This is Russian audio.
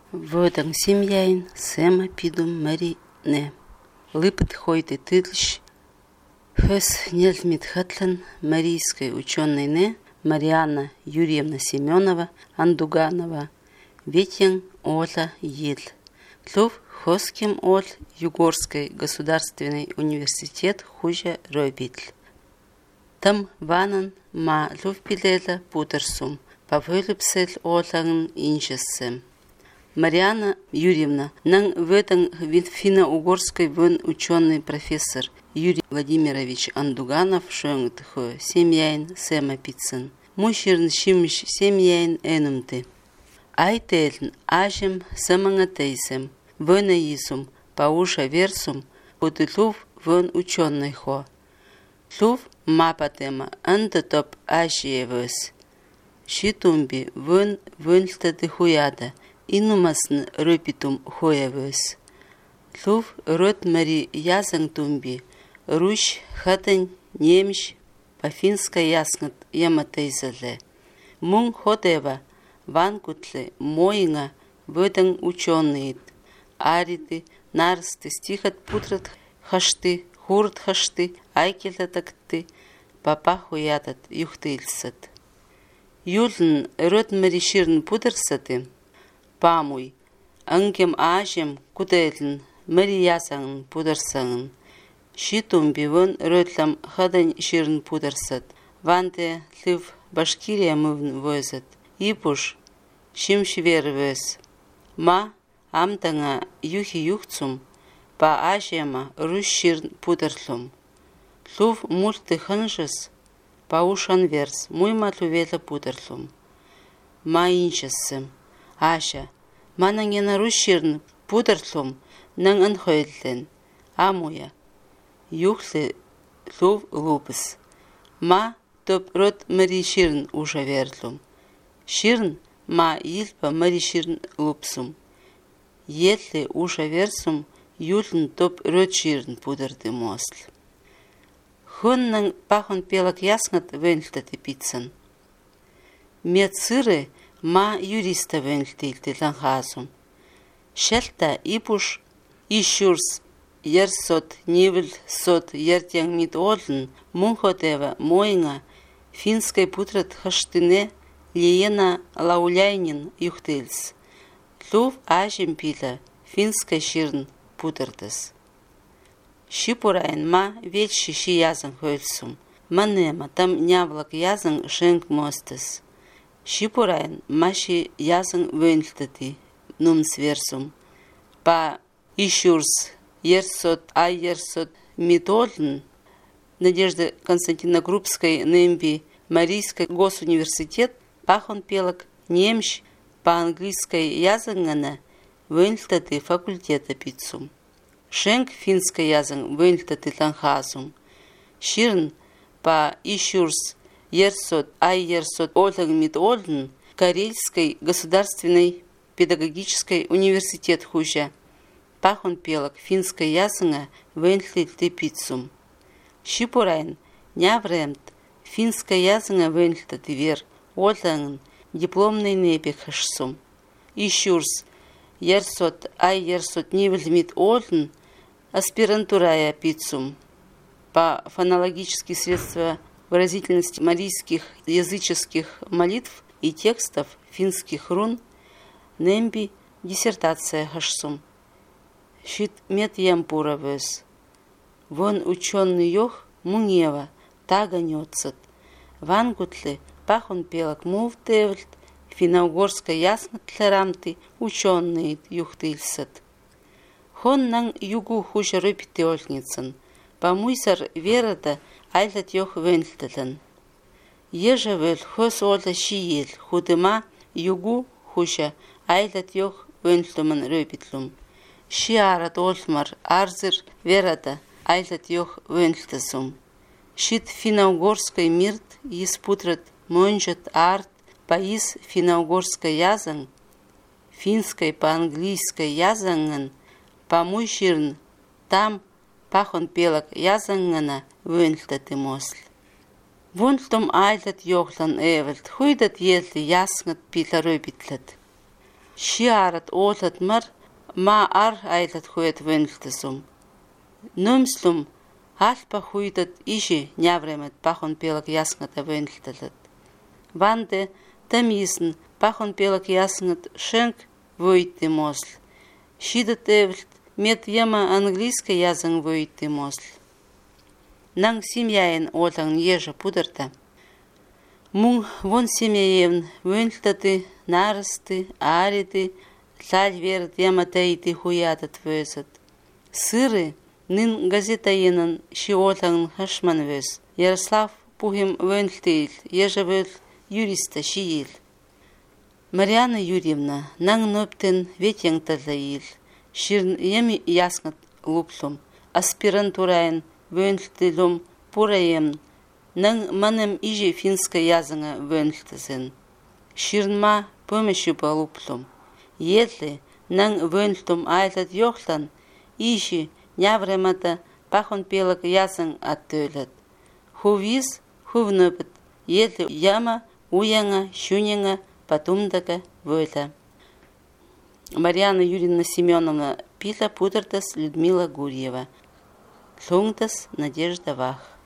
Вödäng семьяин Сэма пидум Марине. Лыпет хойты тыдлщ. Höс нельзмит хатлан марийской ученой Марианна Юрьевна Семенова Андуганова. Ветьян ола ел. Тлов хоским ол Югорский государственный университет хужа робитль. Там ванан ма лувпилела путерсум. Павылыпсель олан инжессем. Марианна Юрьевна, нан вödäng финно-угорской вön ученый профессор Юрий Владимирович Андуганов шöngт хö семьяин Сэма пиццен. Муширн шимш семьяин энумты. Айтэлн ажем саманга тейсем, вöna исум, пауша версум, утылув вön ученый хо. Лув мапатема андатоп ажиевös. Шитумби вön вönлтады хуяда. Инумасн рöпитум хоявös. Лув рот мари язан тумби, руш хатань немш по-финска яснат яматейзале. Мун ходева ванкутле моинга вödäng ученыит. Ариты, нарсты, стихат путрат хашты, хурт хашты, айкелатакты, папа хуятат юхтыльсат. Юлн рот мари ширн путерсаты, памуй, ангем ажем куделн, мариясан пударсан. Шитумби вон рöтлам хадань ширн пударсат. Ванте лив Башкирия мывн вözат. Ипуш шимшвер вös. Ма амтанга юхи юхцум, па ажема руш ширн пударлум. Лув мульты ханжес, паушан верс, муйма лувела пударлум. Ма инчессем. Аша, манангена руширн пударлум нан анхойлен. Амуя. Юхле лув лупс. Ма топ рот мари ширн уша верлум. Ширн ма илпа мари ширн лупсум. Етле уша версум юлн топ рот ширн пударды мосл. Хон нан пахон пелак яснат венлтаты пиццан. Медсыры ма юриста венлтилти ланхасум. Шелта ипуш ишурс ерсот нивл сот ертян мит олн мунхотева моинга финской путрат хаштыне Лиена Лауляйнин юхтыльс. Лув ажим пила финской ширн путертес. Шипурайн ма вечи ши язан хольсум. Манема там нявлак язан шенк мостес. Шипурайн маши язан венлтати нум сверсум. Па ишурс ерсот ерсот митолн Надежды Константина Крупской немби Марийский госуниверситет пахон пелок немщ по-английской язангана венлтати факультета пиццум. Шенк финской язан венлтати ланхасум. Ширн па ишурс ерсот ерсот олан мит олн Карельской государственной педагогической университет хужа. Пахон пелок финской язанга венлтати пиццум. Шипурайн нявремт финской язанга венлтати вер олан дипломный небехашсум. Ишурс ерсот ерсот нивльмит олн аспирантурая пиццум. По фонологические средства выразительности марийских языческих молитв и текстов финских рун немби диссертация хашсум. Шит мет ямпура вös. Вон ученый йох мунева таганёцат. Вангутле пахон пелак мувтевльт финно-угорская яснат тлерамты ученые юхтыльсат. Хон нан югу хужа рöпите ольницан. Памуйсар верада айлат йох венлтелен. Ежевел хос ола шиел худыма югу хужа айлат йох венлтуман рöпитлум. Шиарат олмар арзыр верада айлат йох венлтесум. Шит финно-угорской мирт испутрат монжат арт паис финно-угорской язан, финской по-английской язанган, памуйширн там пахон пелак язангана венлтаты мосл. Вунлтум айлат йохлан эвэлт хуйдат елли яснгат пила рöпитлат. Шиарат олат мар ма ар айлат хует венлтесум. Нумслум алпа хуйдат иши нявремет пахон пелак яснгата венлтелет. Ванде тамисн пахон пелак яснгат шенк войти мосл. Шидат эвлт мет яма английский язык войти мосл. Нанг семьяен олан ежа пудерта. Мун вон семьяен венлтаты, нарсты, ариты, лальверт яматайты хуятат весат. Сыры нин газетаенан шиолан хашман вес. Ярослав пухим венлтейл, ежавел юриста шиил. Марьяна Юрьевна нанг ноптен ветян тазаил. Ширн ями яснат луплум. Аспирантурайн венлтелум пураем. Нанг манем иже финска языга венлтезен. Ширнма помощью по луплум. Если нанг венлтум айлат йохлан, иши нявремата пахон пелак язын аттөлет. Хувиз хувнөпет. Если яма уяңа шуняңа потумдага войла. Марьяна Юрьевна Семеновна пила пудертас Людмила Гурьева. Лунгтас Надежда Вах.